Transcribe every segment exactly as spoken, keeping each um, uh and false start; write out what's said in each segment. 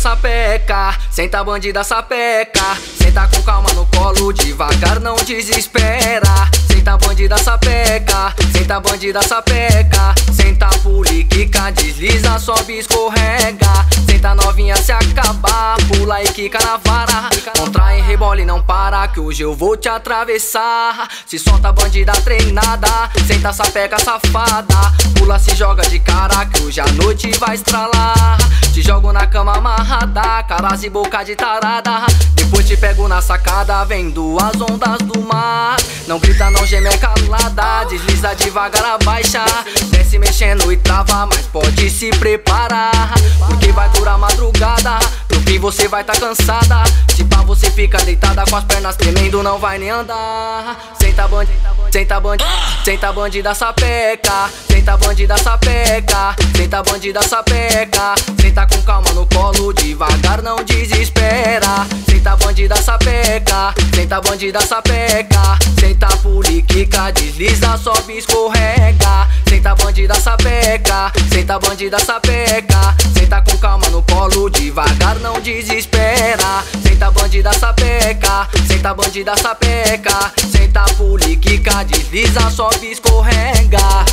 sapeca, senta bandida sapeca. Senta com calma no colo, devagar, não desespera. Senta bandida sapeca, senta bandida sapeca. Senta puliquica, desliza, sobe, escorrega. Senta novinha se acabar, pula e quica na vara. Contrai, rebola e não para, que hoje eu vou te atravessar. Se solta bandida treinada, senta sapeca safada. Pula, se joga de cara, que hoje a noite vai estralar. Te jogo na cama amarrada, caras e boca de tarada. Depois te pego na sacada, vendo as ondas do mar. Não grita, não geme, é calada. Desliza devagar, abaixa. Desce mexendo e trava, mas pode se preparar, porque vai durar madrugada. No fim você vai tá cansada. Se pá você fica deitada com as pernas tremendo, não vai nem andar. Senta bandida, senta bandida, senta bandida sapeca. Senta bandida sapeca, senta bandida sapeca. Senta com calma no colo, devagar, não desespera. Senta bandida sapeca, senta bandida sapeca. Senta puliquica, desliza, sobe, escorrega. Senta bandida sapeca, senta bandida sapeca. Senta com calma no colo, devagar, não desespera. Senta bandida sapeca, senta bandida sapeca. Senta puliquica, desliza, sobe, escorrega.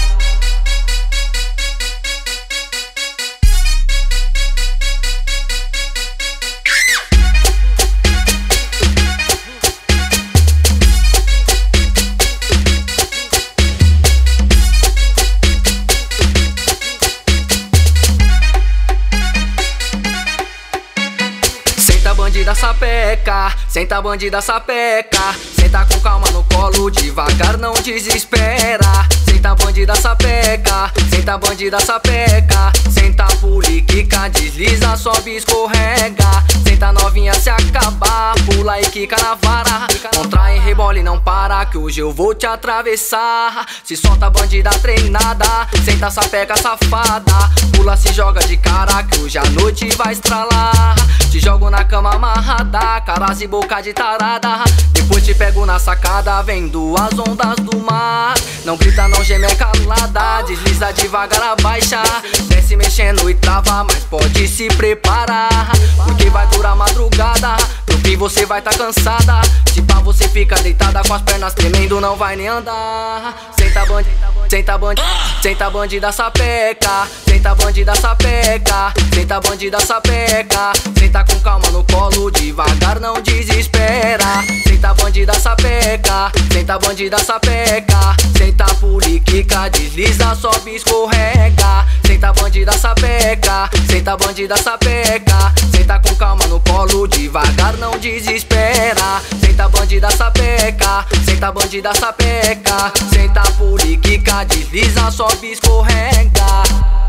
Senta bandida sapeca, senta bandida sapeca. Senta com calma no colo, devagar, não desespera. Senta bandida sapeca, senta bandida sapeca. Senta puliquica, desliza, sobe, escorrega. Senta novinha se acabar, pula e quica na vara. Contrai, rebola e não para, que hoje eu vou te atravessar. Se solta bandida treinada, senta sapeca safada. Pula, se joga de cara, que hoje a noite vai estralar. Te jogo na cama amarrada, caras e boca de tarada. Depois te pego na sacada, vendo as ondas do mar. Não grita, não geme, é calada. Desliza devagar, abaixa. Desce mexendo e trava, mas pode se preparar, porque vai durar madrugada. No fim você vai tá cansada. Se pá você fica deitada com as pernas tremendo, não vai nem andar. Senta bandida, senta bandida, senta bandida sapeca. Senta bandida sapeca, senta bandida sapeca. Senta com calma no colo, devagar, não desespera. Senta bandida sapeca, senta bandida sapeca. Senta puliquica, desliza, sobe, escorrega. Senta bandida sapeca, senta bandida sapeca. Senta com calma no colo, devagar, não desespera. Senta bandida sapeca, senta bandida sapeca. Senta puliquica, desliza, sobe, escorrega.